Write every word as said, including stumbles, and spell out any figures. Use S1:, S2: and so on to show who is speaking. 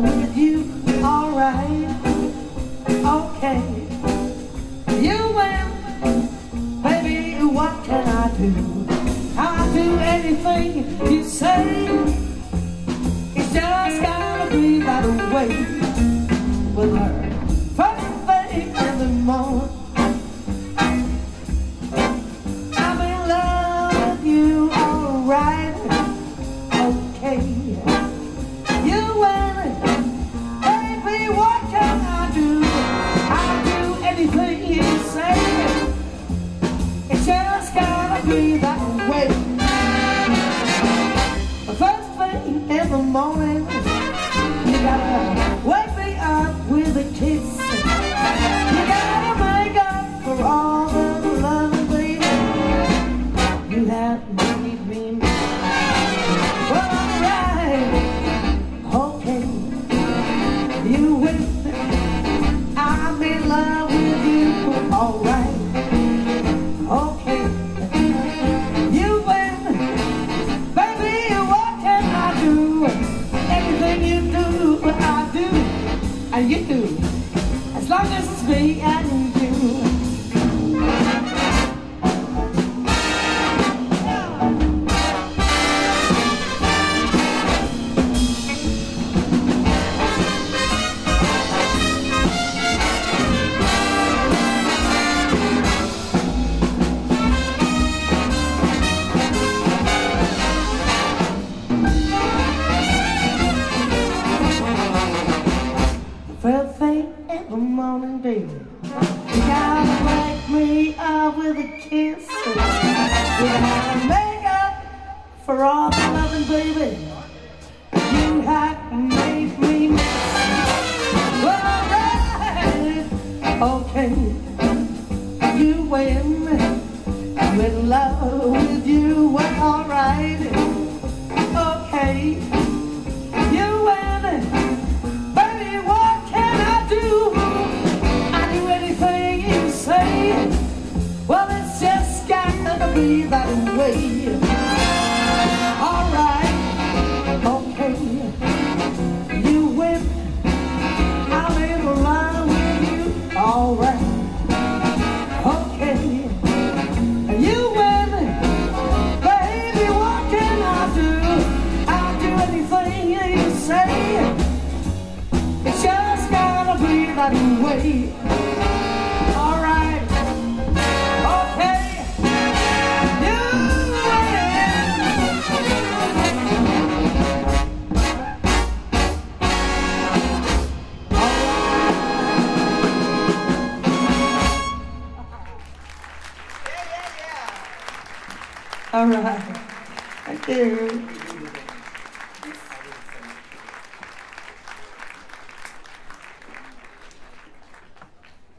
S1: love with you, alright, okay. You win, baby, what can I do? I'll do anything you say. It's just gotta be that way. With her first thing in the morning, I'm in love with you, alright, okay. You win, baby, what can I do? I'll do anything you say. It's just gotta be that way. The first thing in the morning, you gotta wake me up with a kiss. You gotta make up for all the love, baby, you have made me mad. Well, alright, okay. You win, I'm in love with you, alright, okay. You win, baby, what can I do? Everything you do, I do, and you do, as long as it's me and you. First thing in the morning, baby, you gotta wake me up with a kiss. You gotta make up for all the loving, baby, you have made me miss. Well, alright, okay. You win, I'm in love with you, well, alright, okay. You win. Well, it's just gotta be that way. Alright, okay. You win, I'm in love with you. Alright, okay. You win, baby, what can I do? I'll do anything you say. It's just gotta be that way. All right, thank you.